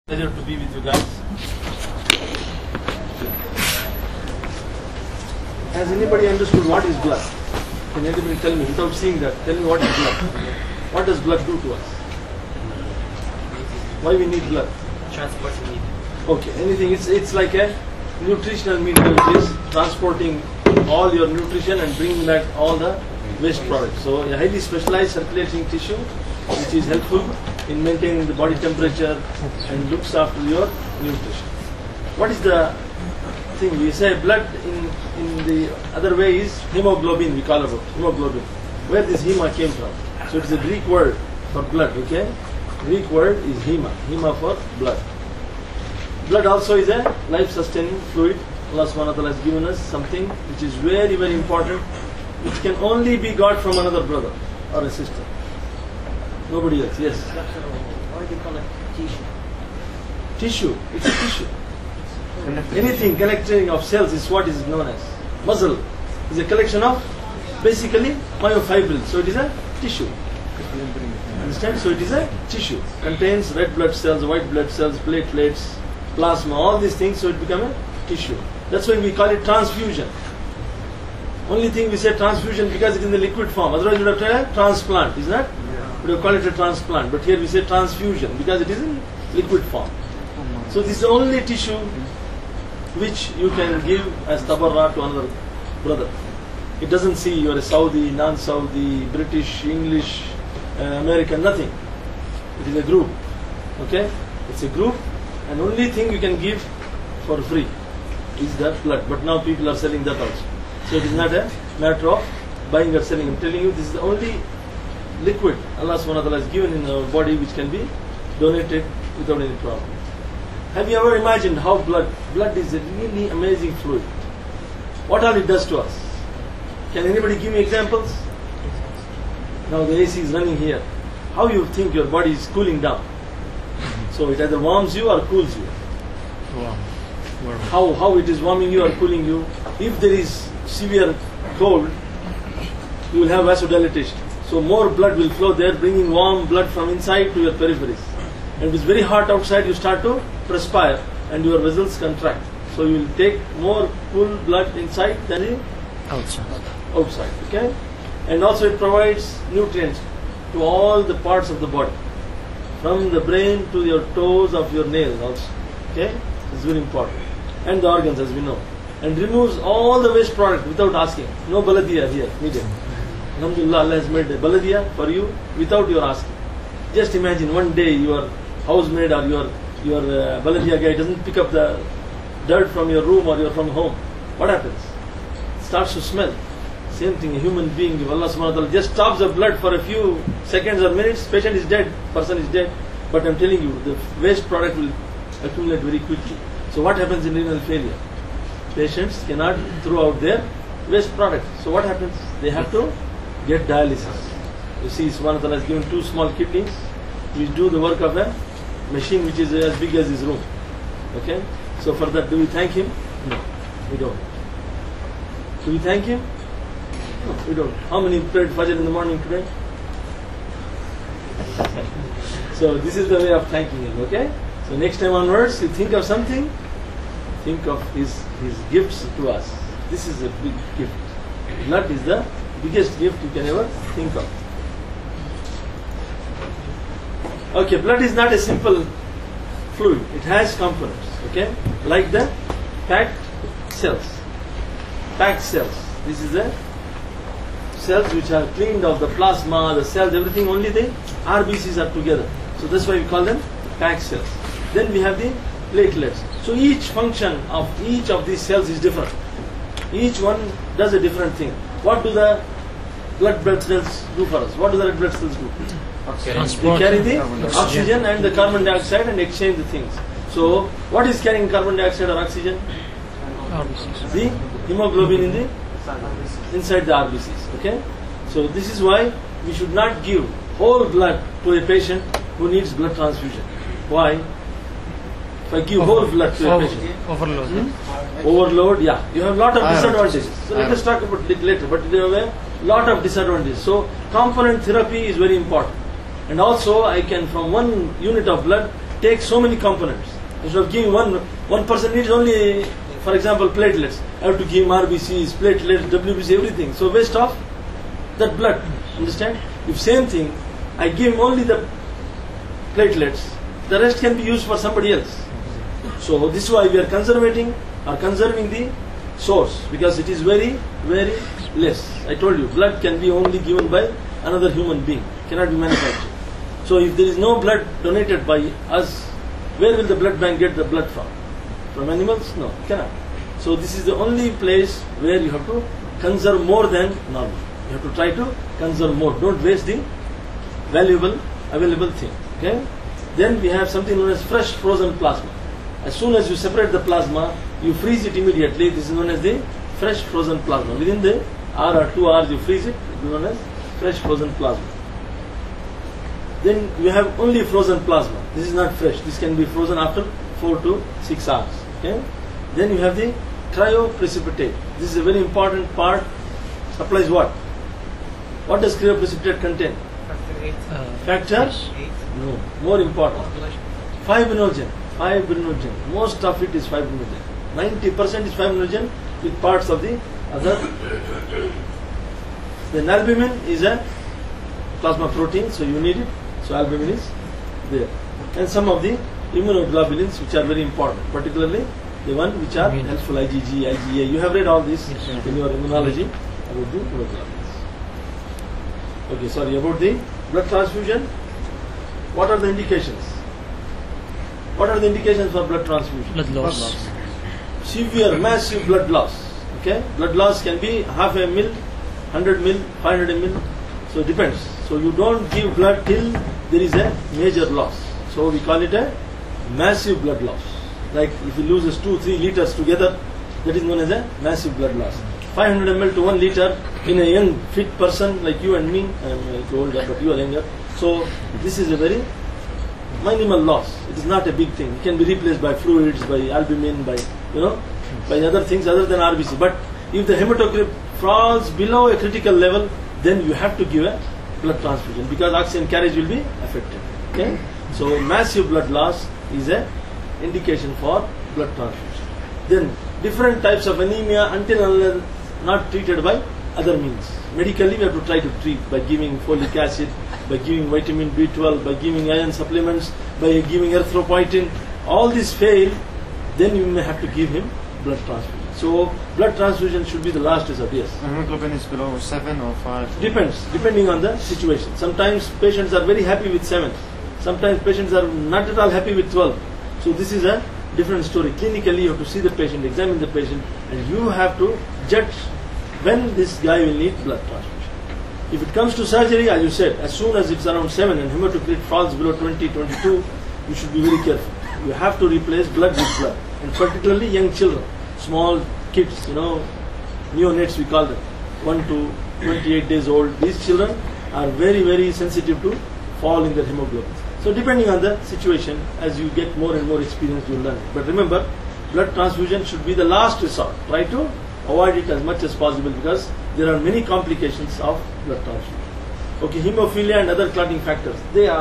Pleasure to be with you guys. Has anybody understood what is blood? Can anybody tell me, without seeing that, tell me what is blood? What does blood do to us? Why we need blood? Transporting need. Okay, anything. It's like a nutritional medium which is transporting all your nutrition and bringing back all the waste products. So a highly specialized circulating tissue which is helpful in maintaining the body temperature and looks after your nutrition. What is the thing? We say blood in the other way is hemoglobin, we call it hemoglobin. Where this hema came from? So it's a Greek word for blood, okay? Greek word is hema for blood. Blood also is a life-sustaining fluid. Allah subhanahu wa ta'ala has given us something which is very, very important, which can only be got from another brother or a sister. Nobody else, yes? Why do you call it tissue? Tissue, it's a tissue. Anything connecting of cells is what is known as. Muscle is a collection of basically myofibrils, so it is a tissue. Understand? So it is a tissue. Contains red blood cells, white blood cells, platelets, plasma, all these things, so it becomes a tissue. That's why we call it transfusion. Only thing we say transfusion because it is in the liquid form. Otherwise we would have tried a transplant, isn't it? We would call it a transplant. But here we say transfusion because it is in liquid form. So this is the only tissue which you can give as tabarra to another brother. It doesn't see you are a Saudi, non-Saudi, British, English, American, nothing. It is a group. Okay? It's a group, and only thing you can give for free is the blood. But now people are selling that also. So it is not a matter of buying or selling. I'm telling you, this is the only liquid Allah subhanahu wa ta'ala has given in our body which can be donated without any problem. Have you ever imagined how blood is a really amazing fluid? What all it does to us? Can anybody give me examples? Now the AC is running here. How you think your body is cooling down? So it either warms you or cools you. How it is warming you or cooling you? If there is severe cold, you will have vasodilatation. So more blood will flow there, bringing warm blood from inside to your peripheries. And if it's very hot outside, you start to perspire and your vessels contract. So you will take more cool blood inside than outside. Okay? And also it provides nutrients to all the parts of the body, from the brain to your toes of your nails also. Okay? It's very important. And the organs, as we know. And removes all the waste product without asking. No baladia here, medium. Alhamdulillah, Allah has made a baladia for you without your asking. Just imagine one day your housemaid or your baladia guy doesn't pick up the dirt from your room or you're from home. What happens? It starts to smell. Same thing, a human being, if Allah subhanahu wa ta'ala just stops the blood for a few seconds or minutes, patient is dead, person is dead. But I'm telling you, the waste product will accumulate very quickly. So what happens in renal failure? Patients cannot throw out their waste product. So what happens? They have to get dialysis. You see, subhanahu wa ta'ala has given two small kidneys which do the work of a machine which is as big as his room. Okay? So for that, do we thank him? No, we don't. Do we thank him? No, we don't. How many prayed Fajr in the morning today? So this is the way of thanking him, okay? So next time onwards, you think of something, think of his gifts to us. This is a big gift. Blood is the biggest gift you can ever think of. Okay, blood is not a simple fluid. It has components, okay? Like the packed cells. Packed cells. This is the cells which are cleaned of the plasma, the cells, everything, only the RBCs are together. So that's why we call them packed cells. Then we have the platelets. So each function of each of these cells is different. Each one does a different thing. What do the blood cells do for us? What do the red blood cells do? They carry the oxygen and the carbon dioxide and exchange the things. So what is carrying carbon dioxide or oxygen? The hemoglobin in the inside the RBCs. Okay? So this is why we should not give whole blood to a patient who needs blood transfusion. Why? If I give whole blood to a patient. Overload, yeah. You have a lot of disadvantages. So let us talk about it later. But you have a lot of disadvantages. So component therapy is very important. And also I can, from one unit of blood, take so many components. Instead of giving one person needs only, for example, platelets. I have to give him RBCs, platelets, WBC, everything. So waste of that blood. Understand? If same thing, I give him only the platelets, the rest can be used for somebody else. So this is why we are conserving the source, because it is very, very less. I told you, blood can be only given by another human being, cannot be manufactured. So if there is no blood donated by us, where will the blood bank get the blood from? From animals? No, cannot. So this is the only place where you have to conserve more than normal. You have to try to conserve more. Don't waste the valuable, available thing. Okay? Then we have something known as fresh frozen plasma. As soon as you separate the plasma, you freeze it immediately. This is known as the fresh frozen plasma. Within the hour or 2 hours, you freeze it. It is known as fresh frozen plasma. Then you have only frozen plasma. This is not fresh. This can be frozen after 4 to 6 hours. Okay? Then you have the cryoprecipitate. This is a very important part. Supplies what? What does cryoprecipitate contain? Factor? No. More important. Fibrinogen. Fibrinogen. Most of it is fibrinogen. 90% is fibrinogen with parts of the other. Then albumin is a plasma protein, so you need it. So albumin is there. And some of the immunoglobulins which are very important, particularly the one which are helpful, IgG, IgA. You have read all this in your immunology about the immunoglobulins. Okay, sorry, about the blood transfusion. What are the indications? What are the indications for blood transfusion? Blood loss. Severe, massive blood loss. Okay, blood loss can be half a mil, 100 mil, 500 mil. So it depends. So you don't give blood till there is a major loss. So we call it a massive blood loss. Like if he loses 2-3 liters together, that is known as a massive blood loss. 500 ml to 1 liter in a young, fit person like you and me. I am older, but you are younger. So this is a very minimal loss. It is not a big thing. It can be replaced by fluids, by albumin, by by other things other than RBC. But if the hematocrit falls below a critical level, then you have to give a blood transfusion because oxygen carriage will be affected. Okay? So massive blood loss is a indication for blood transfusion. Then different types of anemia until not treated by other means. Medically we have to try to treat by giving folic acid, by giving vitamin B12, by giving iron supplements, by giving erythropoietin. All these fail, then you may have to give him blood transfusion. So blood transfusion should be the last resort, yes. Hemoglobin is below 7 or 5? Depends, depending on the situation. Sometimes patients are very happy with 7. Sometimes patients are not at all happy with 12. So this is a different story. Clinically you have to see the patient, examine the patient, and you have to judge when this guy will need blood transfusion. If it comes to surgery, as you said, as soon as it's around 7 and hematocrit falls below 20, 22, you should be very careful. You have to replace blood with blood, and particularly young children. Small kids, neonates we call them, 1 to 28 days old. These children are very, very sensitive to fall in their hemoglobin. So depending on the situation, as you get more and more experience, you will learn. But remember, blood transfusion should be the last resort. Try to avoid it as much as possible because there are many complications of blood transfusion. Okay, hemophilia and other clotting factors,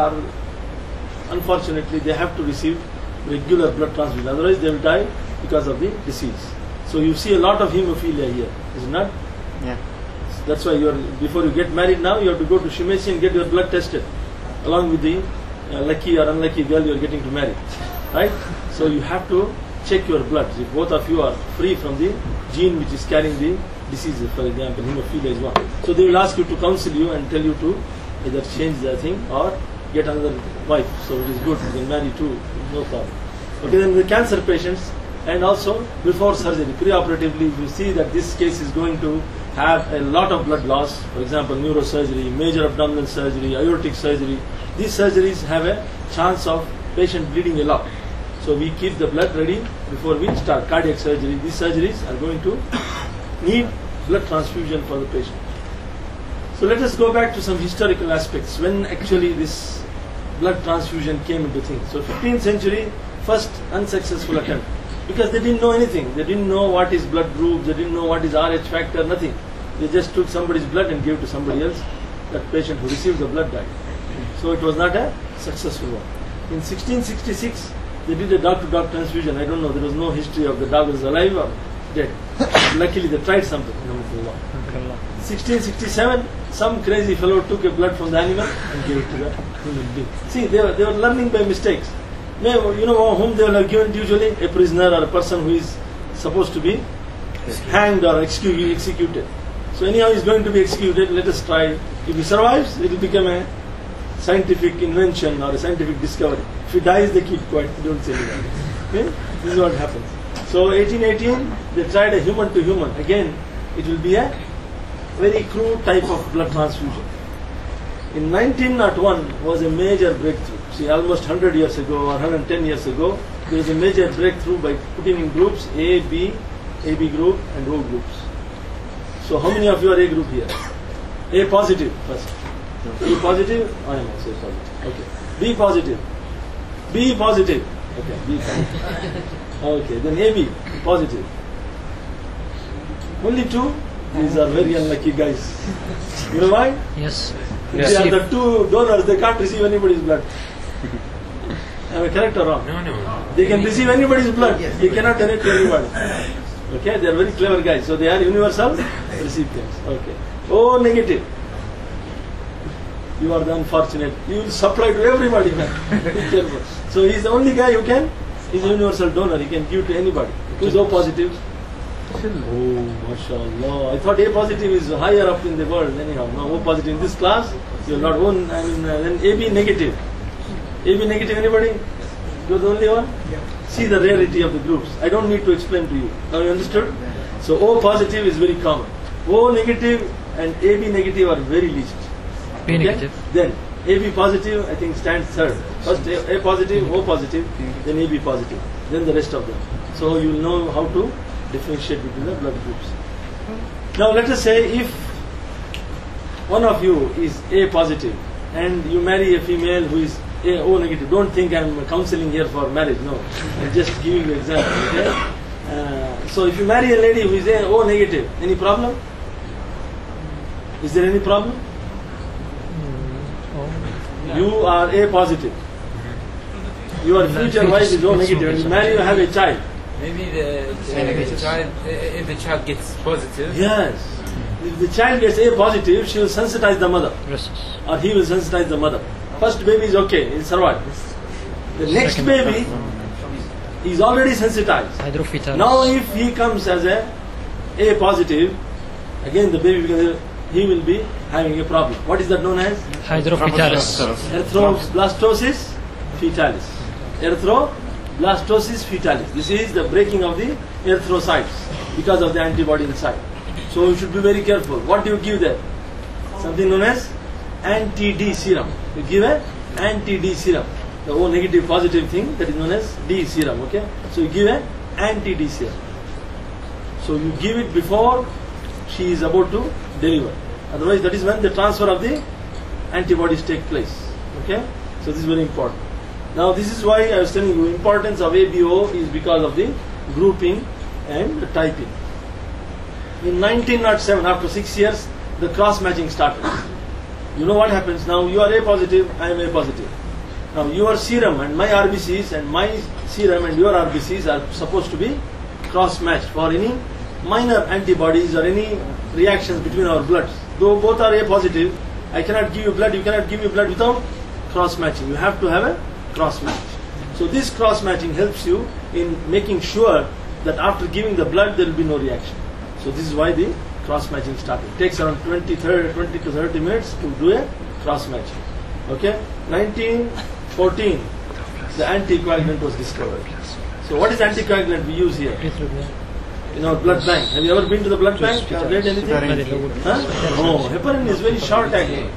unfortunately, they have to receive regular blood transfusion. Otherwise, they will die because of the disease. So you see a lot of hemophilia here, is it not? Yeah. That's why before you get married now, you have to go to Shimesi and get your blood tested, along with the lucky or unlucky girl you are getting to marry, right? So you have to check your bloods. If both of you are free from the gene which is carrying the diseases, for example, hemophilia is one. So they will ask you to counsel you and tell you to either change the thing or get another wife. So it is good, you can marry too, no problem. Okay, then the cancer patients, and also before surgery, preoperatively, if you see that this case is going to have a lot of blood loss, for example, neurosurgery, major abdominal surgery, aortic surgery, these surgeries have a chance of patient bleeding a lot. So we keep the blood ready before we start cardiac surgery. These surgeries are going to need blood transfusion for the patient. So let us go back to some historical aspects when actually this blood transfusion came into things. So 15th century, first unsuccessful attempt. Because they didn't know anything. They didn't know what is blood group, they didn't know what is RH factor, nothing. They just took somebody's blood and gave it to somebody else. That patient who received the blood died. So it was not a successful one. In 1666, they did a dog-to-dog transfusion. I don't know, there was no history of the dog was alive or dead. Luckily, they tried something. 1667, some crazy fellow took a blood from the animal and gave it to the human being. See, they were learning by mistakes. You know whom they will have given usually? A prisoner or a person who is supposed to be hanged or executed. So anyhow, he is going to be executed. Let us try. If he survives, it will become a scientific invention or a scientific discovery. If he dies, they keep quiet. They don't say anything. Okay? This is what happens. So 1818, they tried a human to human. Again, it will be a very crude type of blood transfusion. In 1901 was a major breakthrough. See, almost 100 years ago or 110 years ago, there was a major breakthrough by putting in groups A, B, AB group and O groups. So how many of you are A group here? A positive first. A positive? I am also A positive. Okay. B positive. B positive. Okay, B positive. Okay, then AB positive. Only two? These are very unlucky guys. You know why? Yes. They are the two donors, they can't receive anybody's blood. Am I correct or wrong? No. They can receive anybody's blood. They cannot donate to anybody. Okay, they are very clever guys. So they are universal recipients. Okay. O negative. You are the unfortunate. You will supply to everybody, man. Be careful. So he is the only guy who can, he is a universal donor. He can give to anybody. Who is O positive? Oh, mashallah. I thought A positive is higher up in the world. Anyhow, no, O positive in this class, you are not one. Then AB negative. AB negative, anybody? You are the only one? Yeah. See the rarity of the groups. I don't need to explain to you. Now you understood? So O positive is very common. O negative and AB negative are very least. B negative. Then AB positive, I think, stands third. First A positive, O positive, then AB positive, then the rest of them. So you will know how to differentiate between the blood groups. Now let us say if one of you is A positive and you marry a female who is O negative. Don't think I am counseling here for marriage. No, I'm just giving you an example. Okay? So if you marry a lady who is O negative, any problem? Is there any problem? You are A positive. Your future wife is O negative. And you marry, you have a child. Maybe the child, if the child gets positive. Yes. If the child gets A positive, she will sensitize the mother. Or he will sensitize the mother. First baby is okay, he'll survive. The next baby is already sensitized. Now if he comes as a positive, again the baby, he will be having a problem. What is that known as? Hydrophytalis. Erythroblastosis fetalis. Erythroblastosis fetalis. This is the breaking of the erythrocytes because of the antibody inside. So you should be very careful. What do you give there? Something known as anti-D serum. You give a anti-D serum. The O negative positive thing that is known as D serum. Okay. So you give a anti-D serum. So you give it before she is about to deliver. Otherwise, that is when the transfer of the antibodies take place. Okay. So this is very important. Now this is why I was telling you importance of ABO is because of the grouping and the typing. In 1907, after 6 years, the cross matching started. You know what happens now? You are A positive, I am A positive. Now your serum and my RBCs and my serum and your RBCs are supposed to be cross matched for any minor antibodies or any reactions between our bloods. Though both are A positive, I cannot give you blood, you cannot give me blood without cross matching. You have to have a cross match. So this cross matching helps you in making sure that after giving the blood there will be no reaction. So this is why the cross matching started. It takes around 20 to 30 minutes to do a cross matching. Okay? 1914, the anticoagulant was discovered. So what is anticoagulant we use here? In our blood bank. Have you ever been to the blood bank? Have you read anything? Huh? No, heparin is very short acting.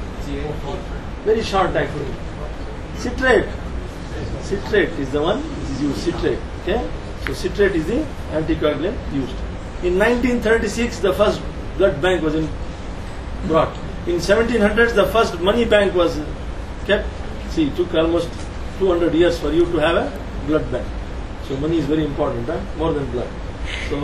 Very short acting. Citrate. Citrate is the one which is used. Citrate. Okay? So citrate is the anticoagulant used. In 1936, the first blood bank was brought. In 1700s, the first money bank was kept. See, it took almost 200 years for you to have a blood bank. So money is very important, right? More than blood. So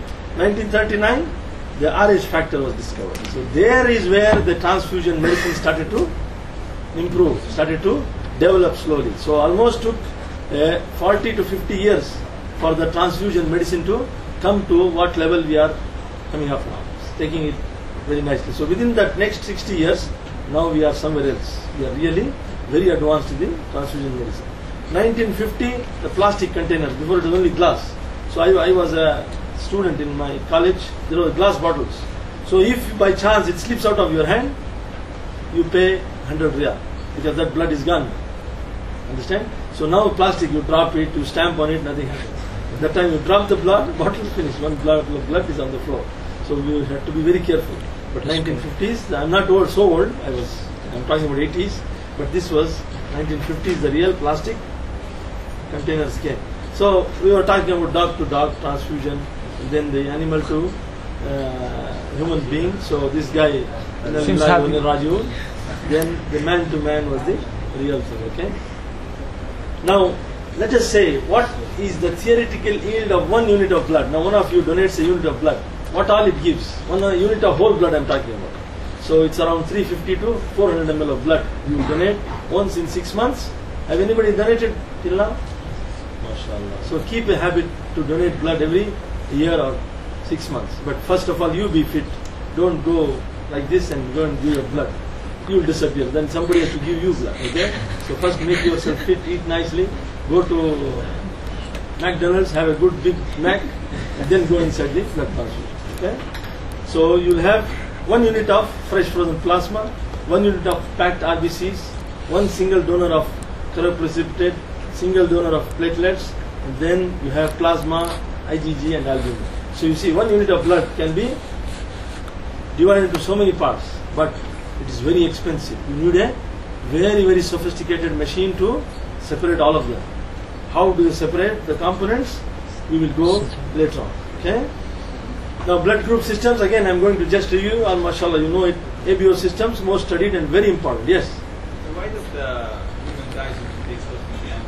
1939, the RH factor was discovered. So there is where the transfusion medicine started to improve, started to developed slowly. So almost took 40 to 50 years for the transfusion medicine to come to what level we are coming up now. It's taking it very nicely. So within that next 60 years, now we are somewhere else. We are really very advanced in the transfusion medicine. 1950, the plastic containers, before it was only glass. So I was a student in my college, there were glass bottles. So if by chance it slips out of your hand, you pay 100 riyal because that blood is gone. Understand? So now plastic, you drop it, you stamp on it, nothing happens. At that time you drop the blood, bottle is finished, one blood is on the floor. So you have to be very careful. But 1950s, I'm not so old, I'm talking about 80s, but this was 1950s, the real plastic containers came. So we were talking about dog to dog transfusion, and then the animal to human being. So this guy, Raju, then the man to man was the real thing. Okay. Now let us say what is the theoretical yield of 1 unit of blood. Now one of you donates a unit of blood. What all it gives? 1 unit of whole blood I'm talking about. So it's around 350 to 400 ml of blood. You donate once in 6 months. Have anybody donated till now? MashaAllah. So keep a habit to donate blood every year or 6 months. But first of all, you be fit. Don't go like this and go and give your blood. You will disappear. Then somebody has to give you blood. Okay? So first make yourself fit, eat nicely, go to McDonald's, have a good big Mac, and then go inside the blood transfusion. Okay? So you'll have 1 unit of fresh frozen plasma, 1 unit of packed RBCs, 1 single donor of cryoprecipitate, single donor of platelets, and then you have plasma, IgG and albumin. So you see 1 unit of blood can be divided into so many parts, but it is very expensive. You need a very, very sophisticated machine to separate all of them. How do you separate the components? We will go later on. Okay? Now blood group systems, again I'm going to just review, and mashallah you know it, ABO systems, most studied and very important. Yes? So why does the human guys take so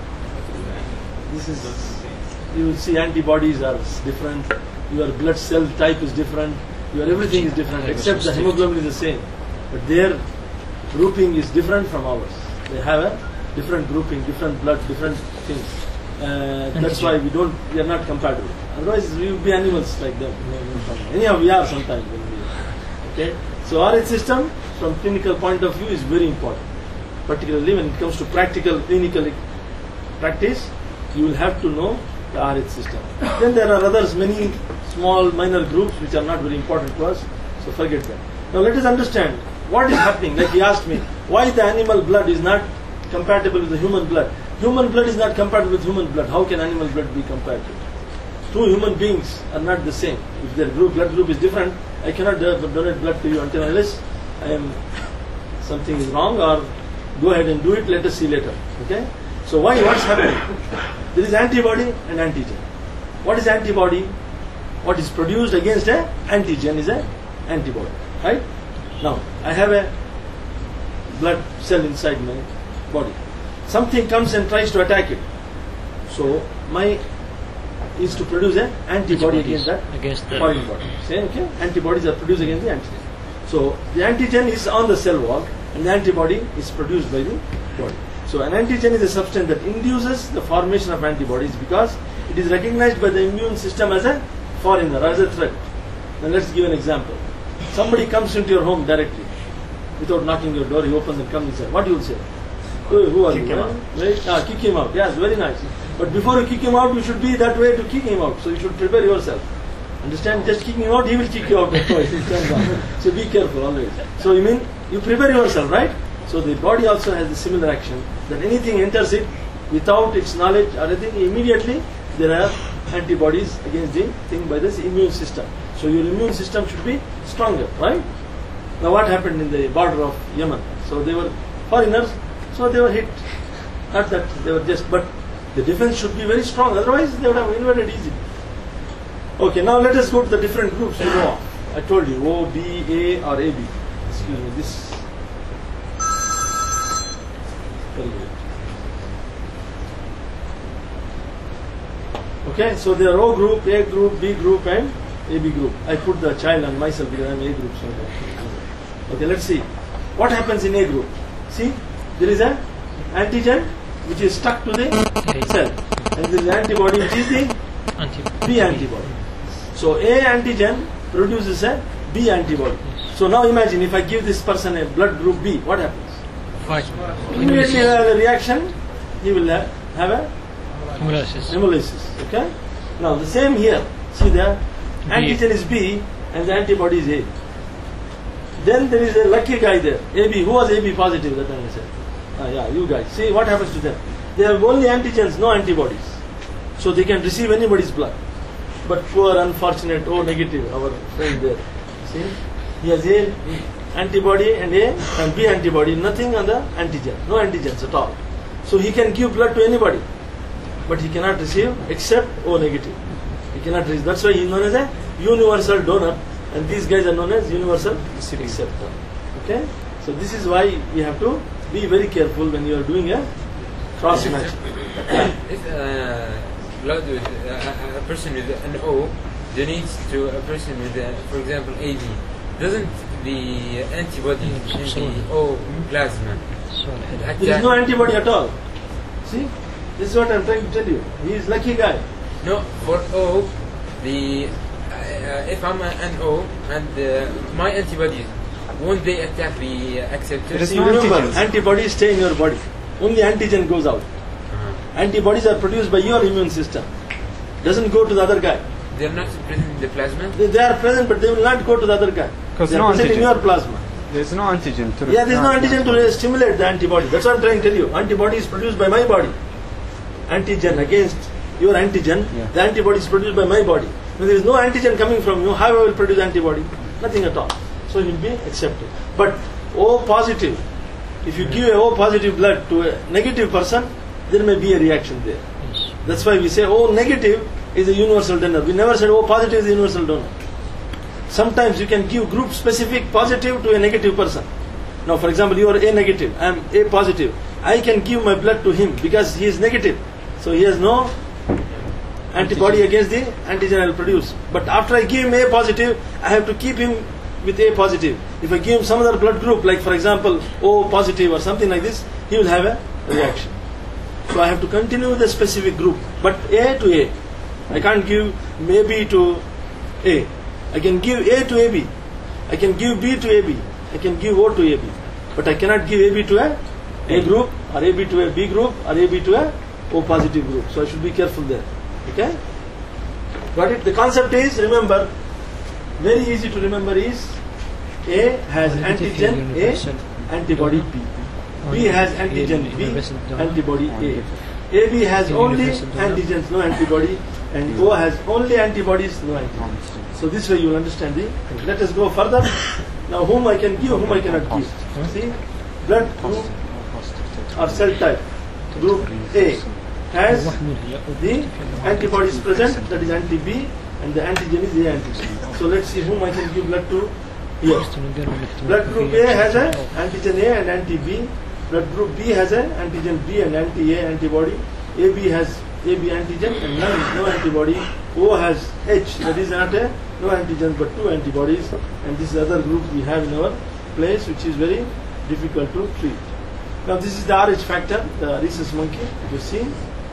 much? This is, you will see antibodies are different, your blood cell type is different, your everything is different, except the hemoglobin is the same. But their grouping is different from ours. They have a different grouping, different blood, different things. That's why we are not compatible. Otherwise we would be animals like them. Anyhow, we are sometimes. Okay? So RH system from clinical point of view is very important. Particularly when it comes to practical clinical practice, you will have to know the RH system. Then there are others, many small minor groups which are not very important to us, so forget them. Now let us understand what is happening. Like he asked me, why the animal blood is not compatible with the human blood? Human blood is not compatible with human blood. How can animal blood be compatible? Two human beings are not the same. If their blood group is different, I cannot donate blood to you unless something is wrong, or go ahead and do it, let us see later. Okay? So what's happening? There is antibody and antigen. What is antibody? What is produced against an antigen is an antibody. Right? Now, I have a blood cell inside my body. Something comes and tries to attack it. So, is to produce an antibody against that foreign body. Say, okay? Antibodies are produced against the antigen. So, the antigen is on the cell wall and the antibody is produced by the body. So, an antigen is a substance that induces the formation of antibodies because it is recognized by the immune system as a foreigner, as a threat. Now, let's give an example. Somebody comes into your home directly without knocking your door, you open and come inside. What you will say? Who are you? Kick him out. Yes, very nice. But before you kick him out, you should be that way to kick him out. So you should prepare yourself. Understand? Just kicking him out, he will kick you out. So be careful always. So you prepare yourself, right? So the body also has a similar action, that anything enters it without its knowledge or anything, immediately there are antibodies against the thing by this immune system. So your immune system should be stronger, right? Now what happened in the border of Yemen? So they were foreigners, so they were hit. Not that they were just, but the defense should be very strong, otherwise they would have invaded easily. Okay, now let us go to the different groups to know of. I told you, O, B, A or AB. Excuse me, this. Very good. Okay, so there are O group, A group, B group and AB group. I put the child and myself because I am A group. So okay, let's see. What happens in A group? See, there is a antigen which is stuck to the cell, and there is antibody which is the B antibody. So A antigen produces a B antibody. So now imagine if I give this person a blood group B, what happens? Fight. Immediately a reaction, he will have a Hemolysis. hemolysis. Okay? Now the same here. See the antigen is B and the antibody is A. Then there is a lucky guy there, AB. Who was AB positive that time I said? Yeah, you guys. See what happens to them. They have only antigens, no antibodies. So they can receive anybody's blood. But poor, unfortunate, O negative, our friend there. See? He has A antibody and A and B antibody, nothing on the antigen, no antigens at all. So he can give blood to anybody, but he cannot receive except O negative. He cannot receive. That's why he is known as a universal donor, and these guys are known as universal acceptor. Okay? So this is why we have to be very careful when you are doing a cross match. If blood with a person with an O donates to a person with, for example, AB, doesn't the antibody in the O plasma? There is no antibody at all. See, this is what I am trying to tell you. He is lucky guy. No, for O, the if I'm an O and my antibodies, won't they attack the acceptor? There is See, no remember, antigens. antibodies stay in your body. Only antigen goes out. Antibodies are produced by your immune system. Doesn't go to the other guy. They're not present in the plasma? They are present, but they will not go to the other guy. Because They no are present in antigen. your plasma. There is no antigen to Yeah, there is no antigen to stimulate the antibody. That's what I'm trying to tell you. Antibody is produced by my body. Antigen against your antigen, Yeah. the antibody is produced by my body. When there is no antigen coming from you, how I will produce antibody? Nothing at all. So it will be accepted. But O positive, if you give a O positive blood to a negative person, there may be a reaction there. That's why we say O negative is a universal donor. We never said O positive is a universal donor. Sometimes you can give group specific positive to a negative person. Now, for example, you are A negative, I am A positive. I can give my blood to him because he is negative. So he has no antibody against the antigen I will produce. But after I give him A positive, I have to keep him with A positive. If I give him some other blood group, like for example O positive or something like this, he will have a reaction. So I have to continue the specific group, but A to A. I can't give AB to A. I can give A to AB. I can give B to AB. I can give O to AB. But I cannot give AB to a group, or AB to a B group, or AB to a O positive group. So I should be careful there. Okay? Got it? The concept is, remember, very easy to remember is A has antigen A, antibody B. B has antigen B, antibody A. AB has only antigens, no antibody, and O has only antibodies, no antibodies. So this way you will understand the. Let us go further. Now whom I can give, whom I cannot give. See, blood group or cell type. Group A has the antibodies present, that is anti-B, and the antigen is A antigen. So let's see whom I can give blood to here. Blood group A has an antigen A and anti-B. Blood group B has an antigen B and anti-A antibody. AB has AB antigen and no antibody. O has H, that is not a no antigens but two antibodies. And this other group we have in our place, which is very difficult to treat. Now this is the RH factor, the rhesus monkey that you've seen.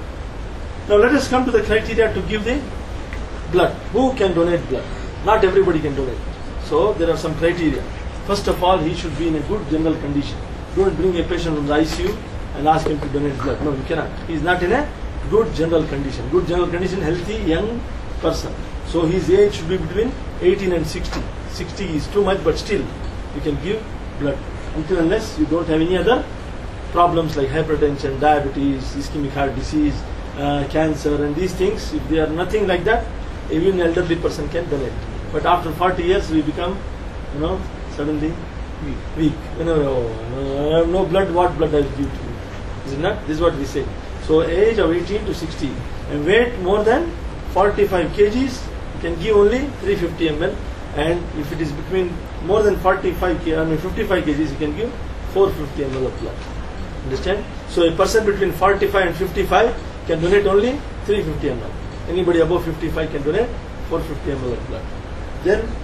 Now let us come to the criteria to give the blood. Who can donate blood? Not everybody can donate. So there are some criteria. First of all, he should be in a good general condition. Don't bring a patient from the ICU and ask him to donate blood. No, you cannot. He is not in a good general condition. Good general condition, healthy, young person. So his age should be between 18 and 60. 60 is too much, but still you can give blood. Until unless you don't have any other problems like hypertension, diabetes, ischemic heart disease, cancer and these things. If they are nothing like that, even an elderly person can donate. But after 40 years we become, suddenly weak. I have no blood, what blood I will give to you? Is it not? This is what we say. So age of 18 to 60 and weight more than 45 kgs, you can give only 350 ml, and if it is between more than 55 kgs, you can give 450 ml of blood. Understand? So a person between 45 and 55 can donate only 350 ml. Anybody above 55 can donate 450 ml of blood. Then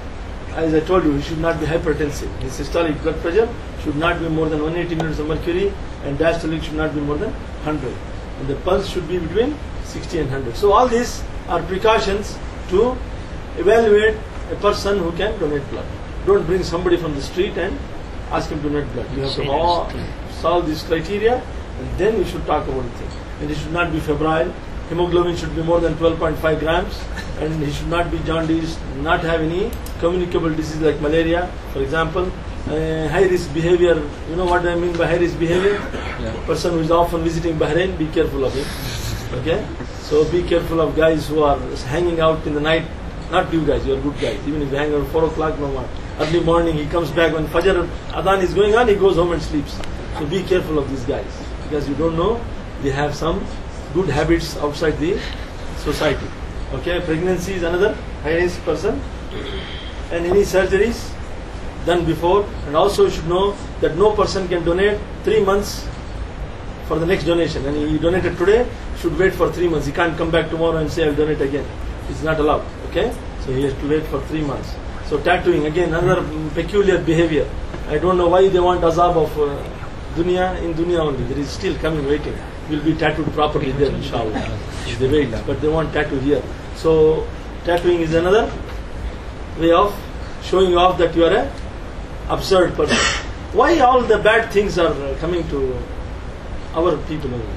as I told you, he should not be hypertensive. His systolic blood pressure should not be more than 180 units of mercury, and diastolic should not be more than 100. And the pulse should be between 60 and 100. So all these are precautions to evaluate a person who can donate blood. Don't bring somebody from the street and ask him to donate blood. You have to solve this criteria, and then we should talk about it. And he should not be febrile. Hemoglobin should be more than 12.5 grams, and he should not be jaundiced, not have any communicable disease like malaria, for example. High risk behavior, you know what I mean by high risk behavior? Person who is often visiting Bahrain, be careful of him. Okay? So be careful of guys who are hanging out in the night. Not you guys, you are good guys. Even if you hang out at 4 o'clock, no more. Early morning, he comes back when Fajr Adhan is going on, he goes home and sleeps. So be careful of these guys, because you don't know, they have some good habits outside the society. Okay, pregnancy is another high risk person, and any surgeries done before, and also you should know that no person can donate 3 months for the next donation. And he donated today, should wait for 3 months. He can't come back tomorrow and say I'll donate again. It's not allowed. Okay, so he has to wait for 3 months. So tattooing, again another peculiar behavior. I don't know why they want azab of dunya in dunya only. There is still coming waiting. Will be tattooed properly there, inshallah. They wait, but they want tattoo here. So tattooing is another way of showing off that you are a absurd person. Why all the bad things are coming to our people only?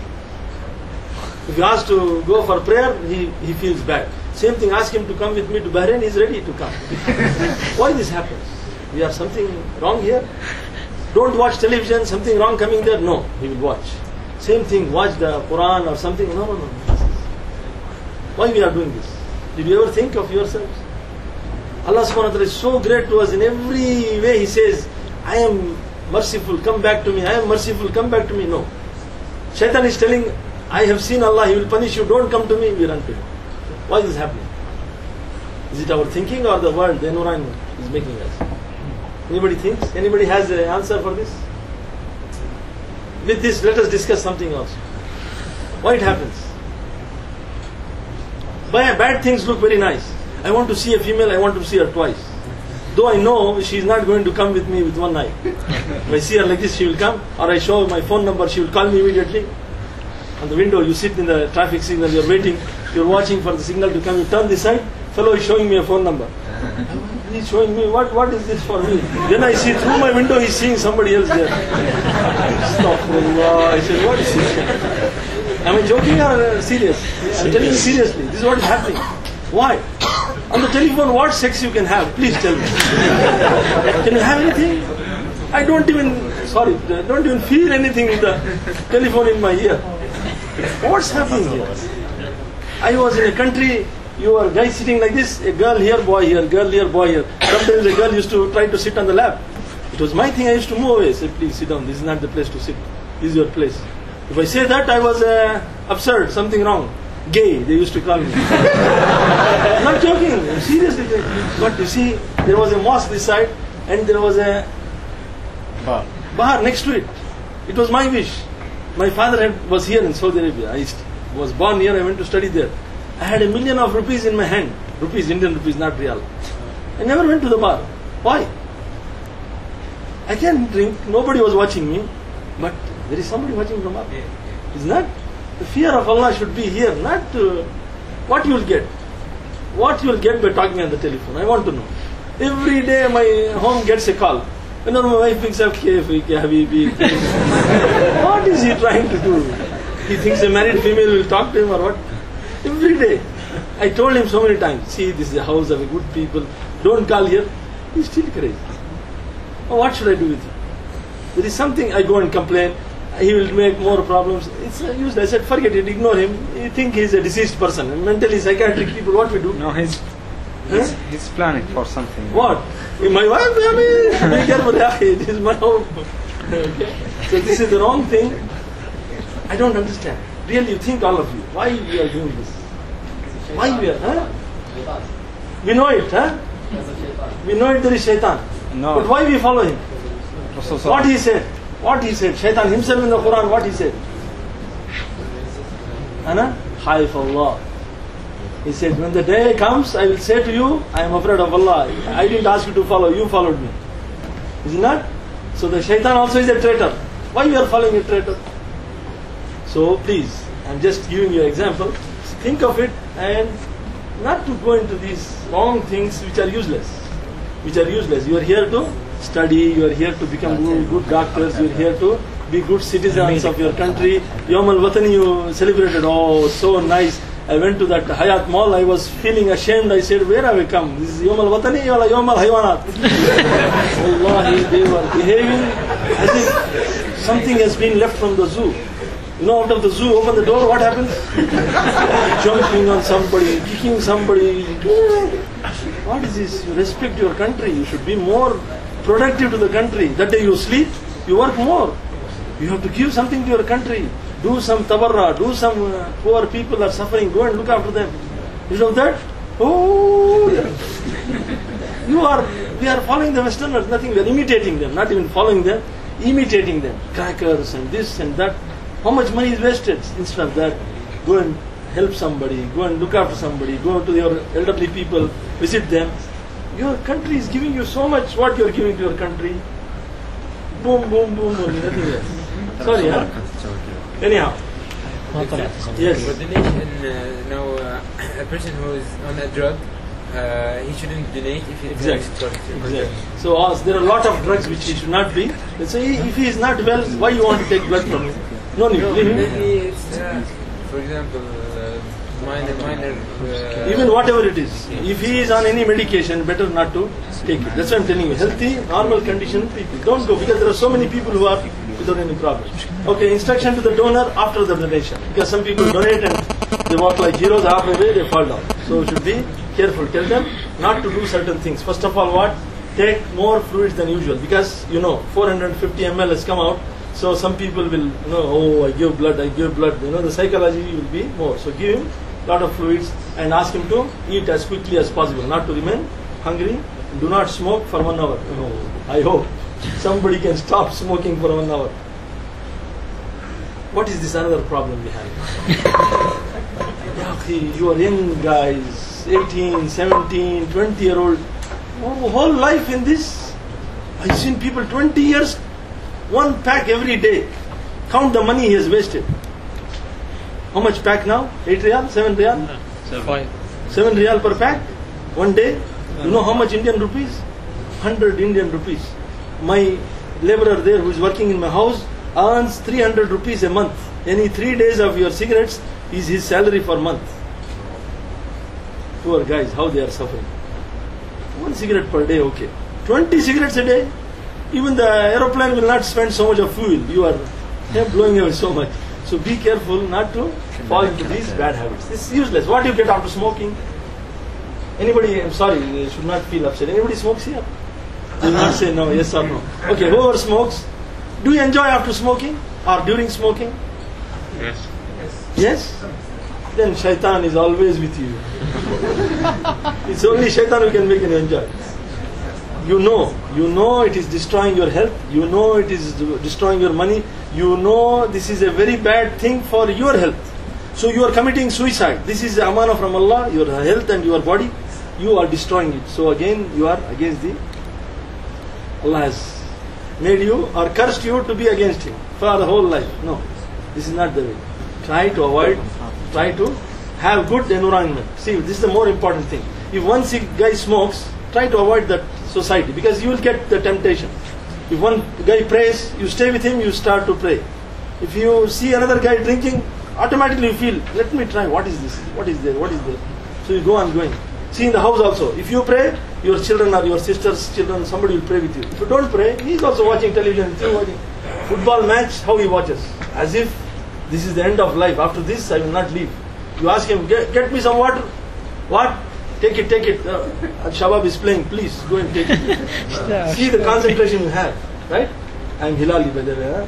If you ask to go for prayer, he feels bad. Same thing, ask him to come with me to Bahrain, he is ready to come. Why this happens? We have something wrong here? Don't watch television, something wrong coming there? No, he will watch. Same thing, watch the Quran or something. No. Why we are doing this? Did you ever think of yourselves? Allah subhanahu wa ta'ala is so great to us in every way. He says, I am merciful, come back to me. I am merciful, come back to me. No. Shaitan is telling, I have seen Allah, He will punish you, don't come to me. We run to Him. Why is this happening? Is it our thinking or the world, the environment is making us? Anybody thinks? Anybody has an answer for this? With this, let us discuss something else. Why it happens? Bad things look very nice. I want to see a female, I want to see her twice. Though I know she is not going to come with me with one eye. If I see her like this, she will come. Or I show her my phone number, she will call me immediately. On the window, you sit in the traffic signal, you are waiting, you are watching for the signal to come, you turn this side, fellow is showing me a phone number. He's showing me, what is this for me? Then I see through my window, he's seeing somebody else there. Astaghfirullah. I said, what is this? Am I joking or serious? I'm telling you seriously, this is what is happening. Why? On the telephone, what sex you can have? Please tell me. Can you have anything? I don't even feel anything in the telephone in my ear. What's happening here? I was in a country, you are guys sitting like this, a girl here, boy here, girl here, boy here. Sometimes a girl used to try to sit on the lap. It was my thing, I used to move away. Say, please sit down, this is not the place to sit. This is your place. If I say that, I was absurd, something wrong. Gay, they used to call me. I'm not joking, seriously. But you see, there was a mosque this side, and there was a bar next to it. It was my wish. My father was here in Saudi Arabia. I was born here, I went to study there. I had $1 million in my hand. Rupees, Indian rupees, not real. I never went to the bar. Why? I can't drink, nobody was watching me, but there is somebody watching from bar. Is not? The fear of Allah should be here, not what you will get. What you will get by talking on the telephone. I want to know. Every day my home gets a call. When my wife picks up, what is he trying to do? He thinks a married female will talk to him or what? Every day. I told him so many times, see, this is the house of a good people. Don't call here. He's still crazy. Oh, what should I do with him? There is something, I go and complain. He will make more problems. It's useless. I said, forget it, ignore him. You think he's a deceased person. And mentally psychiatric people, what we do? No, he's planning for something. What? My wife, be careful, this is my home. Okay. So this is the wrong thing. I don't understand. Really, you think all of you, why we are doing this? Why we are, We know it, We know it there is shaitan. No. But why we follow him? What he said? What he said? Shaitan himself in the Quran, what he said? Ana? Khaif Allah. He said, when the day comes, I will say to you, I am afraid of Allah. I didn't ask you to follow, you followed me. Is it not? So the shaitan also is a traitor. Why you are following a traitor? So please, I am just giving you an example. Think of it and not to go into these wrong things which are useless. Which are useless. You are here to study, you are here to become good doctors, you are here to be good citizens of your country. Yawm al-Watani you celebrated, oh so nice. I went to that Hayat Mall, I was feeling ashamed. I said, where have I come? This is Yawm al-Watani or Yawm al-Haywanat? Wallahi, they were behaving as if something has been left from the zoo. You know, out of the zoo, open the door, what happens? Jumping on somebody, kicking somebody. What is this? You respect your country. You should be more productive to the country. That day you sleep, you work more. You have to give something to your country. Do some tabarra, do some poor people are suffering, go and look after them. Instead of that, oh, we are following the Westerners, nothing, we are imitating them, not even following them, imitating them. Crackers and this and that. How much money is wasted? Instead of that, go and help somebody, go and look after somebody, go to your elderly people, visit them. Your country is giving you so much, what you are giving to your country. Boom, boom, boom, boom, nothing else. Sorry, huh? Anyhow. Yes. For donation, now a person who is on a drug, he shouldn't donate if he is Exactly. So there are a lot of drugs which he should not be. Let's say if he is not well, why you want to take blood from him? No need. Maybe it's, for example, minor. Even whatever it is, if he is on any medication, better not to take it. That's what I'm telling you. Healthy, normal condition people don't go because there are so many people who are without any problem. Okay, instruction to the donor after the donation. Because some people donate and they walk like heroes, halfway they fall down. So should be careful. Tell them not to do certain things. First of all, what? Take more fluids than usual. Because, 450 ml has come out. So some people will, oh, I give blood. The psychology will be more. So give him a lot of fluids and ask him to eat as quickly as possible. Not to remain hungry. Do not smoke for 1 hour. I hope somebody can stop smoking for 1 hour. What is this another problem we have? You are young guys, 18, 17, 20-year-old. Whole life in this. I've seen people 20 years, 1 pack every day. Count the money he has wasted. How much pack now? 8 riyal? 7 riyal? 7 riyal per pack? 1 day? You know how much Indian rupees? 100 Indian rupees. My laborer there who is working in my house earns 300 rupees a month. Any 3 days of your cigarettes is his salary for a month. Poor guys, how they are suffering. 1 cigarette per day, okay. 20 cigarettes a day? Even the aeroplane will not spend so much of fuel. You are blowing away so much. So be careful not to fall into these bad habits. This is useless. What do you get after smoking? Anybody, I'm sorry, you should not feel upset. Anybody smokes here? Do not say no, yes or no. Okay, whoever smokes, do you enjoy after smoking or during smoking? Yes. Yes? Then shaitan is always with you. It's only shaitan who can make you enjoy. You know it is destroying your health, you know it is destroying your money, you know this is a very bad thing for your health. So you are committing suicide. This is amanah from Allah, your health and your body, you are destroying it. So again you are against Allah has made you or cursed you to be against Him for the whole life. No, this is not the way. Try to avoid, try to have good environment. See, this is the more important thing. If one guy smokes, try to avoid that society because you will get the temptation. If one guy prays, you stay with him, you start to pray. If you see another guy drinking, automatically you feel, let me try, what is this? What is there? What is there? So you go on going. See in the house also, if you pray, your children or your sister's children, somebody will pray with you. If you don't pray, he is also watching television, still watching. Football match, how he watches. As if this is the end of life. After this, I will not leave. You ask him, get me some water. What? Take it. Al-Shabaab is playing, please go and take it. See the concentration you have, right? I am Hilali, by the way.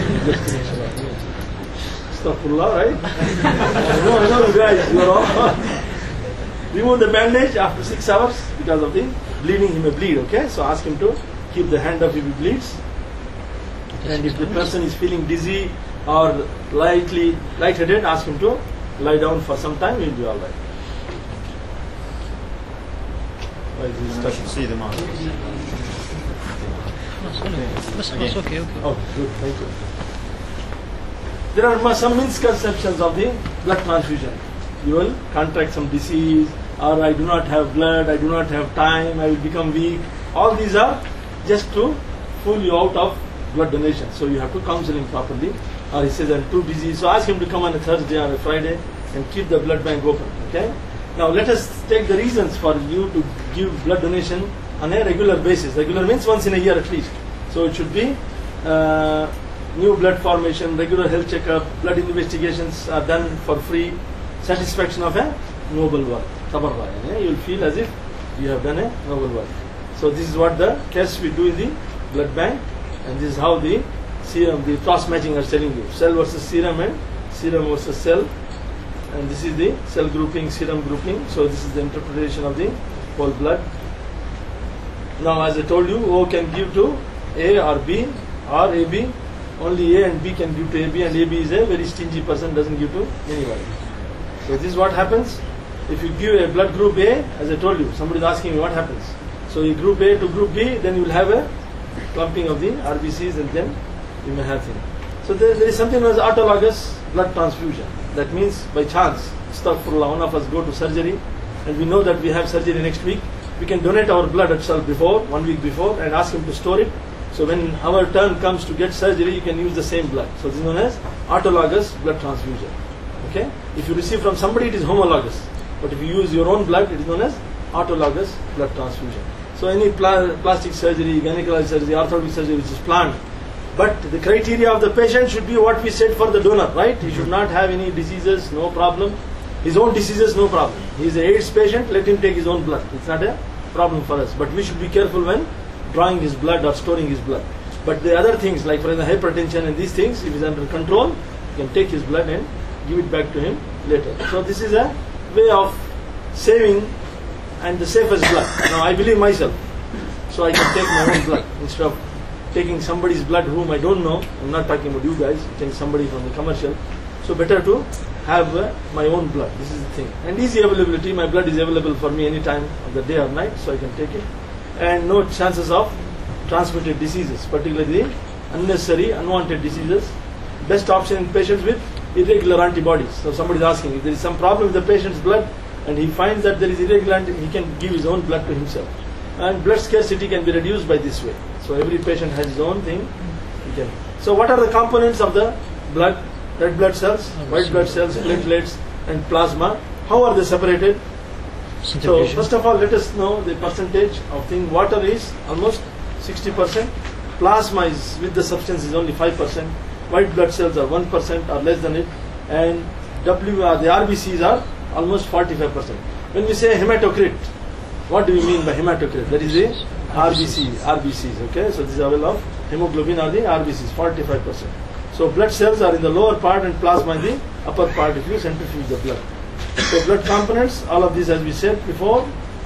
Astaghfirullah, right? I know you guys, you are all. Remove the bandage after 6 hours because of the bleeding. He may bleed, okay? So ask him to keep the hand up if he bleeds. And if the person is feeling dizzy or lightheaded, ask him to lie down for some time, he will be alright. Why is this And I stuck? should see the mark. That's okay. Oh, good, thank you. There are some misconceptions of the blood transfusion. You will contract some disease, or I do not have blood, I do not have time, I will become weak. All these are just to pull you out of blood donation. So you have to counsel him properly. Or he says, I'm too busy. So ask him to come on a Thursday or a Friday and keep the blood bank open. Okay? Now let us take the reasons for you to give blood donation on a regular basis. Regular means once in a year at least. So it should be new blood formation, regular health checkup, blood investigations are done for free, satisfaction of a noble work. Tabarra. You will feel as if you have done a noble work. So this is what the tests we do in the blood bank, and this is how the serum, the cross matching are telling you. Cell versus serum and serum versus cell. And this is the cell grouping, serum grouping. So this is the interpretation of the whole blood. Now as I told you, O can give to A or B or AB. Only A and B can give to AB, and AB is a very stingy person, doesn't give to anybody. So this is what happens. If you give a blood group A, as I told you, somebody is asking me what happens. So you group A to group B, then you will have a clumping of the RBCs, and then you may have things. So there is something known as autologous blood transfusion. That means by chance, astaghfirullah, one of us go to surgery, and we know that we have surgery next week. We can donate our blood itself before, 1 week before, and ask him to store it. So when our turn comes to get surgery, you can use the same blood. So this is known as autologous blood transfusion. Okay? If you receive from somebody, it is homologous. But if you use your own blood, it is known as autologous blood transfusion. So any plastic surgery, gynecological surgery, orthopedic surgery which is planned. But the criteria of the patient should be what we said for the donor, right? He should not have any diseases, no problem. His own diseases, no problem. He is an AIDS patient, let him take his own blood. It's not a problem for us. But we should be careful when drawing his blood or storing his blood. But the other things, like for example hypertension and these things, if he is under control, you can take his blood and give it back to him later. So this is a way of saving and the safest blood. Now I believe myself, so I can take my own blood instead of taking somebody's blood whom I don't know. I'm not talking about you guys, I'm taking somebody from the commercial. So better to have my own blood. This is the thing. And easy availability, my blood is available for me any time of the day or night, so I can take it. And no chances of transmitted diseases, particularly unnecessary, unwanted diseases. Best option in patients with irregular antibodies. So somebody is asking, if there is some problem with the patient's blood and he finds that there is irregular antibody, he can give his own blood to himself. And blood scarcity can be reduced by this way. So every patient has his own thing. He can. So what are the components of the blood? Red blood cells, white blood cells, platelets and plasma. How are they separated? So first of all, let us know the percentage of thing. Water is almost 60%. Plasma is with the substance is only 5%. White blood cells are 1% or less than it. And the RBCs are almost 45%. When we say hematocrit, what do we mean by hematocrit? That is the RBCs. Okay, so this is a level of hemoglobin are the RBCs, 45%. So blood cells are in the lower part and plasma in the upper part if you centrifuge the blood. So blood components, all of these as we said before.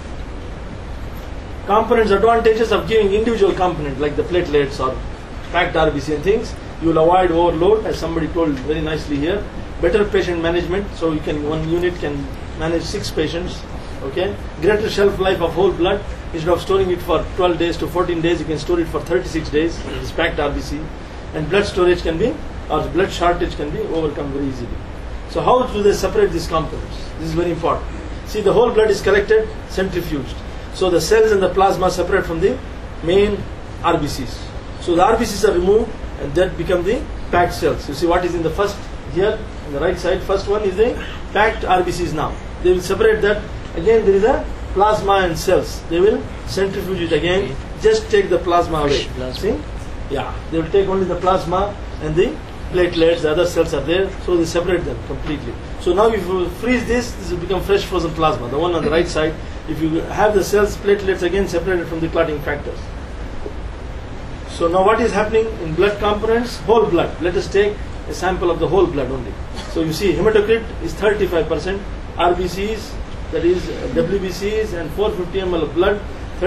Components, advantages of giving individual component like the platelets or packed RBC and things. You will avoid overload, as somebody told very nicely here. Better patient management, so you can one unit can manage 6 patients. Okay, greater shelf life of whole blood. Instead of storing it for 12 days to 14 days, you can store it for 36 days. It is packed RBC, and blood storage can be, or blood shortage can be overcome very easily. So how do they separate these components? This is very important. See, the whole blood is collected, centrifuged. So the cells and the plasma separate from the main RBCs. So the RBCs are removed, and that become the packed cells. You see what is in the first here on the right side. First one is the packed RBCs. Now they will separate that. Again, there is a plasma and cells. They will centrifuge it again. Just take the plasma away. See? Yeah, they will take only the plasma and the platelets. The other cells are there, so they separate them completely. So now, if you freeze this will become fresh frozen plasma. The one on the right side. If you have the cells, platelets again separated from the clotting factors. So now, what is happening in blood components? Whole blood. Let us take a sample of the whole blood only. So you see, hematocrit is 35%. RBCs, that is WBCs, and 450 ml of blood,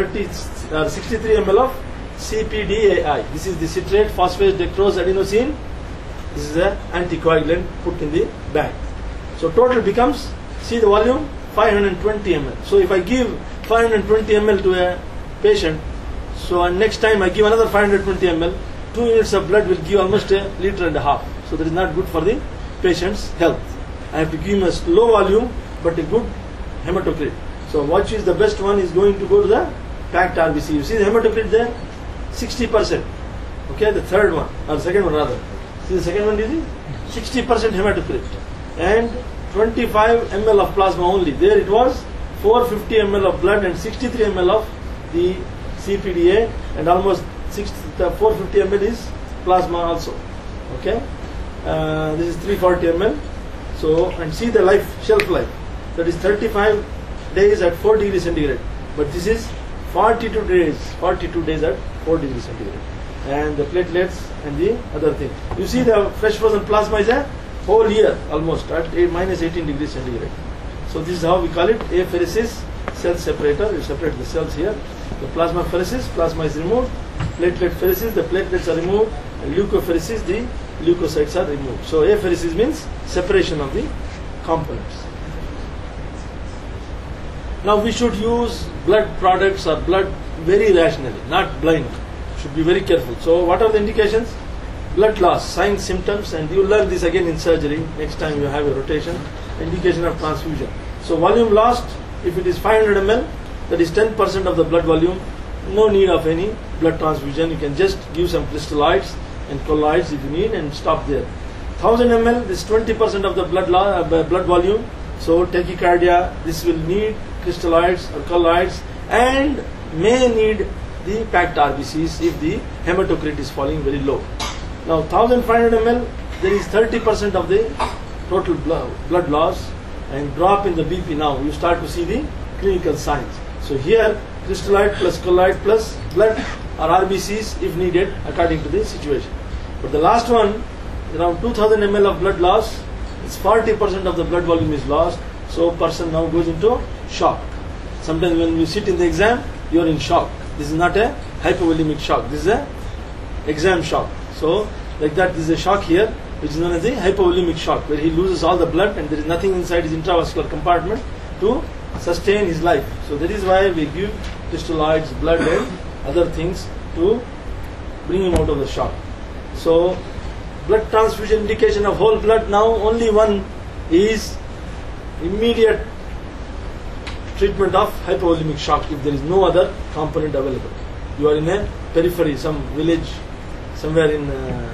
63 ml of CPDAI. This is the citrate phosphate dextrose adenosine. This is an anticoagulant put in the bag. So total becomes, see the volume, 520 ml. So if I give 520 ml to a patient, so and next time I give another 520 ml, 2 units of blood will give almost a liter and a half. So that is not good for the patient's health. I have to give him a low volume but a good hematocrit. So which is the best one is going to go to the packed RBC. You see the hematocrit there? 60%. Okay, the third one, or second one rather. See the second one, is 60% hematocrit. And 25 ml of plasma only. There it was 450 ml of blood and 63 ml of the CPDA, and almost 450 ml is plasma also. Okay, this is 340 ml. So, and see the shelf life. That is 35 days at 4 degrees centigrade. But this is 42 days at 4 degrees centigrade. And the platelets and the other thing. You see the fresh frozen plasma is a whole year almost at minus 18 degrees centigrade. So this is how we call it apheresis cell separator. You separate the cells here. The plasma pheresis, plasma is removed. Platelet pheresis, the platelets are removed. And leukopheresis, the leukocytes are removed. So apheresis means separation of the components. Now we should use blood products or blood very rationally, not blindly. Should be very careful. So what are the indications? Blood loss, signs, symptoms, and you will learn this again in surgery. Next time you have a rotation. Indication of transfusion. So volume lost, if it is 500 ml, that is 10% of the blood volume. No need of any blood transfusion. You can just give some crystalloids and colloids if you need and stop there. 1000 ml, this is 20% of the blood volume. So tachycardia, this will need crystalloids or colloids and may need the packed RBCs if the hematocrit is falling very low. Now 1500 ml, there is 30% of the total blood loss and drop in the BP. Now you start to see the clinical signs. So here crystalloid plus colloid plus blood or RBCs if needed according to the situation. But the last one, around 2000 ml of blood loss, it's 40% of the blood volume is lost. So person now goes into shock. Sometimes when you sit in the exam, you are in shock. This is not a hypovolemic shock. This is a exam shock. So like that, this is a shock here, which is known as the hypovolemic shock, where he loses all the blood and there is nothing inside his intravascular compartment to sustain his life. So that is why we give crystalloids, blood and other things to bring him out of the shock. So blood transfusion indication of whole blood, now only one is immediate treatment of hypovolemic shock if there is no other component available. You are in a periphery, some village, somewhere in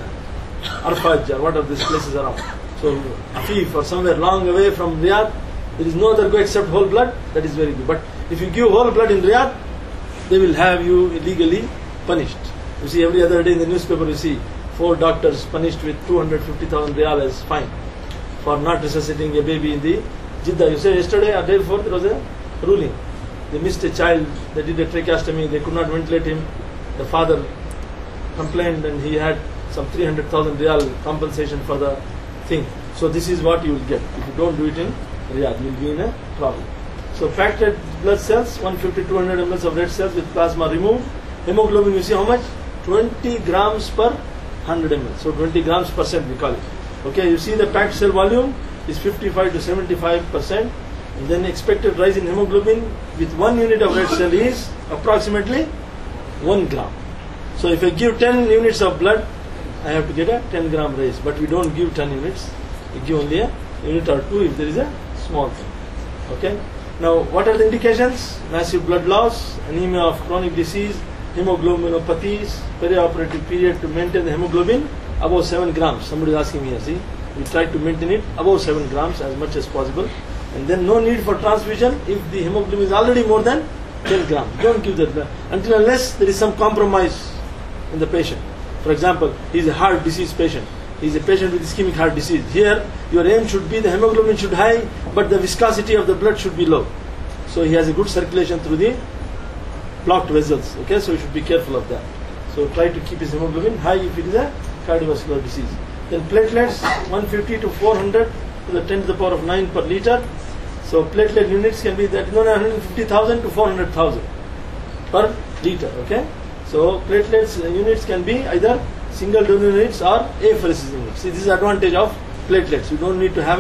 Arfaj or what are these places around. So Afif or somewhere long away from Riyadh, there is no other go except whole blood, that is very good. But if you give whole blood in Riyadh, they will have you illegally punished. You see every other day in the newspaper you see 4 doctors punished with 250,000 riyal as fine for not resuscitating a baby in the Jeddah. You say yesterday or day before there was a ruling. They missed a child, they did a tracheostomy, they could not ventilate him. The father complained and he had some 300,000 riyal compensation for the thing. So this is what you will get. If you don't do it in Riyadh, you will be in a problem. So packed red blood cells, 150-200 ml of red cells with plasma removed. Hemoglobin, you see how much? 20 grams per 100 ml. So 20 grams percent we call it. Okay, you see the packed cell volume is 55 to 75%. And then expected rise in hemoglobin with 1 unit of red cell is approximately 1 gram. So if I give 10 units of blood, I have to get a 10 gram raise. But we don't give 10 units. We give only a unit or 2 if there is a small thing. Okay. Now what are the indications? Massive blood loss, anemia of chronic disease, hemoglobinopathies, perioperative period to maintain the hemoglobin above 7 grams. Somebody is asking me here, see. We try to maintain it above 7 grams as much as possible. And then no need for transfusion if the hemoglobin is already more than 10 grams. Don't give that blood until unless there is some compromise in the patient. For example, he is a heart disease patient. He is a patient with ischemic heart disease. Here, your aim should be the hemoglobin should high, but the viscosity of the blood should be low. So he has a good circulation through the blocked vessels. Okay, so you should be careful of that. So try to keep his hemoglobin high if it is a cardiovascular disease. Then platelets, 150 to 400 to the 10 to the power of 9 per liter. So platelet units can be that 150,000 to 400,000 per liter. Okay. So platelets units can be either single donor units or apheresis units. See, this is the advantage of platelets. You don't need to have a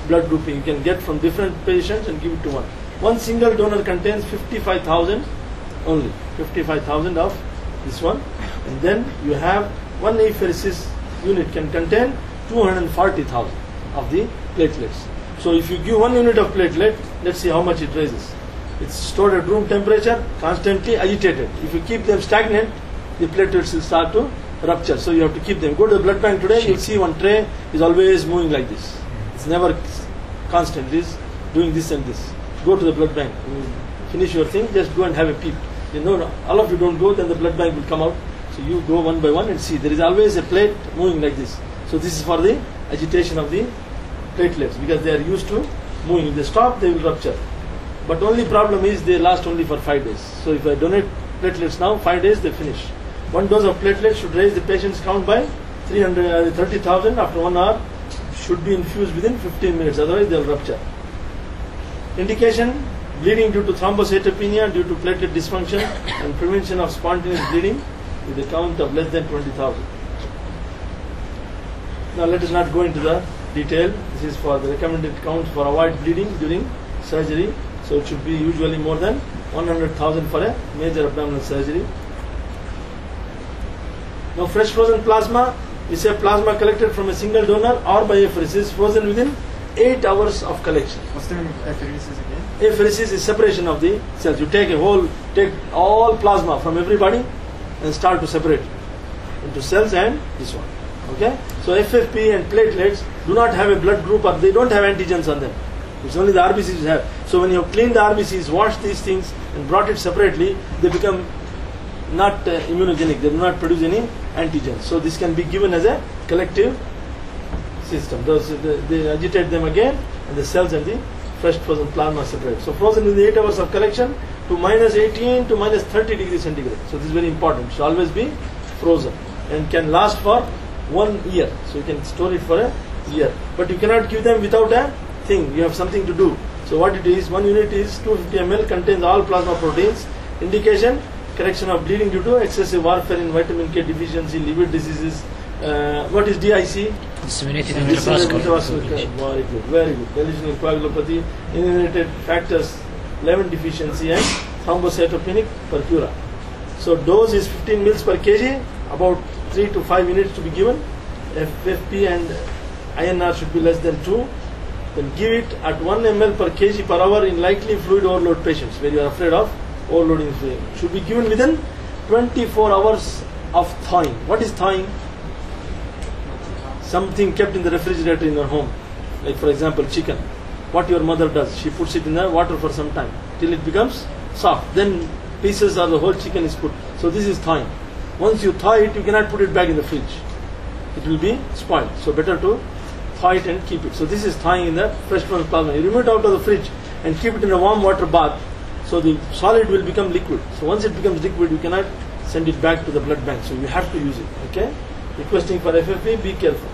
blood grouping. You can get from different patients and give it to one. One single donor contains 55,000 only, 55,000 of this one, and then you have one apheresis unit can contain 240,000 of the platelets. So if you give 1 unit of platelet, let's see how much it raises. It's stored at room temperature, constantly agitated. If you keep them stagnant, the platelets will start to rupture. So you have to keep them. Go to the blood bank today, you'll see one tray is always moving like this. It's never constant. It is doing this and this. Go to the blood bank. When you finish your thing, just go and have a peep. You know, all of you don't go, then the blood bank will come out. So you go one by one and see. There is always a plate moving like this. So this is for the agitation of the platelets, because they are used to moving. If they stop, they will rupture. But only problem is they last only for 5 days. So if I donate platelets now, 5 days they finish. One dose of platelets should raise the patient's count by 30,000 after 1 hour. Should be infused within 15 minutes, otherwise they will rupture. Indication: bleeding due to thrombocytopenia due to platelet dysfunction and prevention of spontaneous bleeding with a count of less than 20,000. Now let us not go into the detail. This is for the recommended count for avoid bleeding during surgery. So it should be usually more than 100,000 for a major abdominal surgery. Now fresh frozen plasma is a plasma collected from a single donor or by apheresis, frozen within 8 hours of collection. What's the meaning of apheresis again? Apheresis is separation of the cells. You take all plasma from everybody and start to separate it into cells and this one. Okay? So FFP and platelets do not have a blood group, or they don't have antigens on them. It's only the RBCs you have. So when you have cleaned the RBCs, washed these things and brought it separately, they become not immunogenic. They do not produce any antigens. So this can be given as a collective system. They agitate them again, and the cells and the fresh frozen plasma separate. So frozen in the 8 hours of collection to -18 to -30 degrees centigrade. So this is very important. It should always be frozen and can last for 1 year. So you can store it for a year. But you cannot give them without a thing. You have something to do. So what it is, 1 unit is 250 ml, contains all plasma proteins. Indication: correction of bleeding due to excessive warfarin, vitamin K deficiency, liver diseases. What is DIC? Disseminated Intravascular. intravascular. Very good, very good. Delusional coagulopathy, inherited factors, 11 deficiency, and thrombocytopenic purpura. So dose is 15 mils per kg, about 3 to 5 units to be given. FFP and INR should be less than 2. Then give it at 1 ml per kg per hour in likely fluid overload patients, where you are afraid of overloading fluid. Should be given within 24 hours of thawing. What is thawing? Something kept in the refrigerator in your home, like for example chicken. What your mother does, she puts it in the water for some time till it becomes soft. Then pieces or the whole chicken is put. So this is thawing. Once you thaw it, you cannot put it back in the fridge. It will be spoiled. So better to thaw it and keep it. So this is thawing in the fresh frozen plasma. You remove it out of the fridge and keep it in a warm water bath. So the solid will become liquid. So once it becomes liquid, you cannot send it back to the blood bank. So you have to use it. Okay? Requesting for FFP, be careful.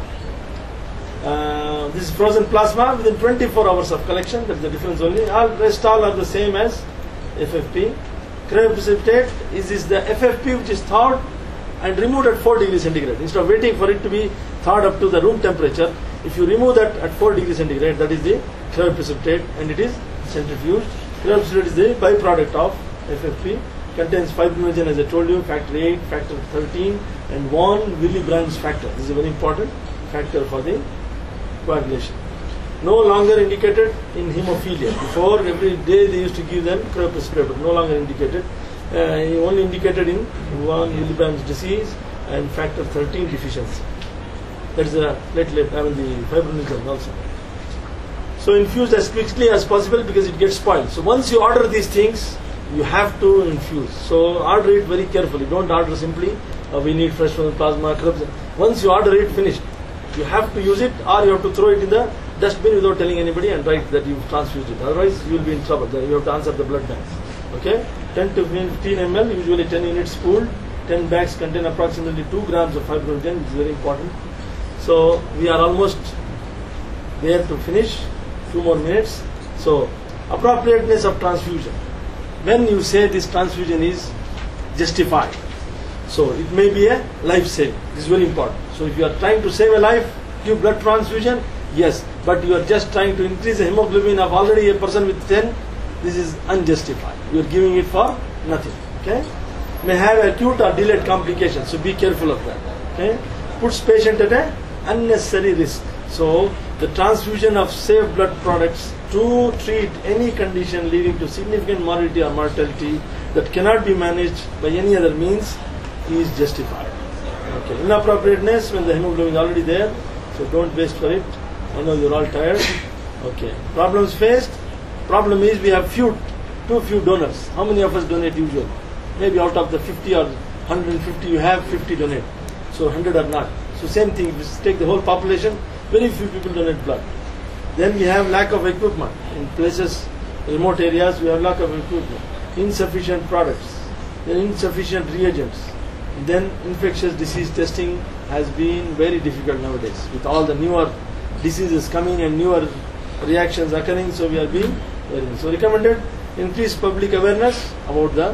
This is frozen plasma within 24 hours of collection. That's the difference only. Rest all are the same as FFP. Cryoprecipitate is the FFP which is thawed and removed at 4 degrees centigrade. Instead of waiting for it to be thawed up to the room temperature, if you remove that at 4 degrees centigrade, that is the cryoprecipitate, and it is centrifuged. Cryoprecipitate is the byproduct of FFP. Contains fibrinogen, as I told you, factor 8, factor 13, and von Willebrand's factor. This is a very important factor for the coagulation. No longer indicated in hemophilia. Before, every day they used to give them cryoprecipitate, but no longer indicated. Only indicated in von Willebrand's disease and factor 13 deficiency. That is the platelet, the fibrinogen also. So infused as quickly as possible because it gets spoiled. So once you order these things, you have to infuse. So order it very carefully. Don't order simply, we need fresh frozen plasma. Once you order it, finished. You have to use it, or you have to throw it in the dustbin without telling anybody and write that you've transfused it. Otherwise, you will be in trouble. You have to answer the blood banks. Okay? 10 to 15 ml, usually 10 units pooled. 10 bags contain approximately 2 grams of fibrinogen, which is very important. So we are almost there to finish. 2 more minutes. So appropriateness of transfusion. When you say this transfusion is justified, so it may be a life saving. This is very important. So if you are trying to save a life, give blood transfusion. Yes, but you are just trying to increase the hemoglobin of already a person with 10. This is unjustified. You are giving it for nothing. Okay? May have acute or delayed complications, so be careful of that. Okay? Puts patient at an unnecessary risk. So the transfusion of safe blood products to treat any condition leading to significant morbidity or mortality that cannot be managed by any other means is justified. Okay. Inappropriateness when the hemoglobin is already there, so don't waste for it. I know you're all tired. Okay. Problems faced. Problem is we have too few donors. How many of us donate usually? Maybe out of the 50 or 150 you have 50 donate. So 100 are not. So same thing, if you take the whole population, very few people donate blood. Then we have lack of equipment. In places, remote areas, we have lack of equipment. Insufficient products. Then insufficient reagents. Then infectious disease testing has been very difficult nowadays. With all the newer diseases coming and newer reactions occurring, so we are being very. So recommended, increase public awareness about the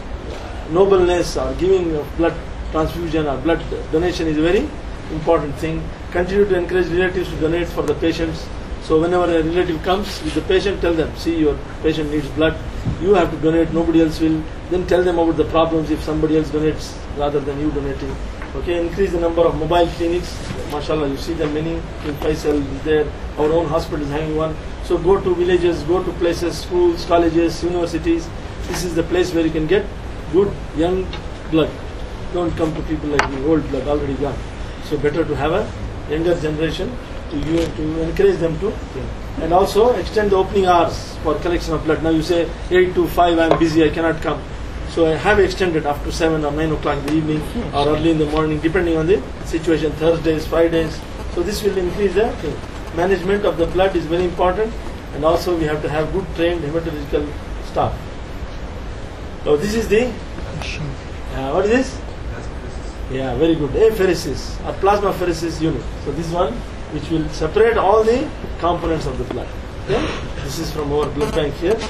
nobleness or giving of blood transfusion or blood donation is a very important thing. Continue to encourage relatives to donate for the patients. So whenever a relative comes with the patient, tell them, see, your patient needs blood, you have to donate, nobody else will. Then tell them about the problems if somebody else donates rather than you donating. Okay, increase the number of mobile clinics. MashaAllah, you see them many. In Faisal is there. Our own hospital is having one. So go to villages, go to places, schools, colleges, universities. This is the place where you can get good young blood. Don't come to people like me, old blood, already gone. So better to have a younger generation to encourage them to think. And also extend the opening hours for collection of blood. Now you say 8 to 5, I am busy, I cannot come. So I have extended up to 7 or 9 o'clock in the evening or early in the morning, depending on the situation, Thursdays, Fridays. So this will increase the thing. Management of the blood is very important, and also we have to have good trained hematological staff. So this is the, what is this? Yeah, very good. Apheresis or plasmapheresis unit. So this one which will separate all the components of the blood. Okay? This is from our blood bank here.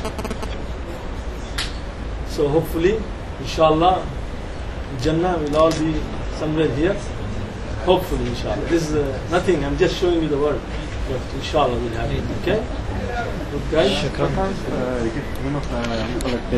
So hopefully, inshallah, Jannah will all be somewhere here. Hopefully, inshallah. This is nothing, I'm just showing you the word. But inshallah we'll have it. Okay? Good guys. Sometimes you get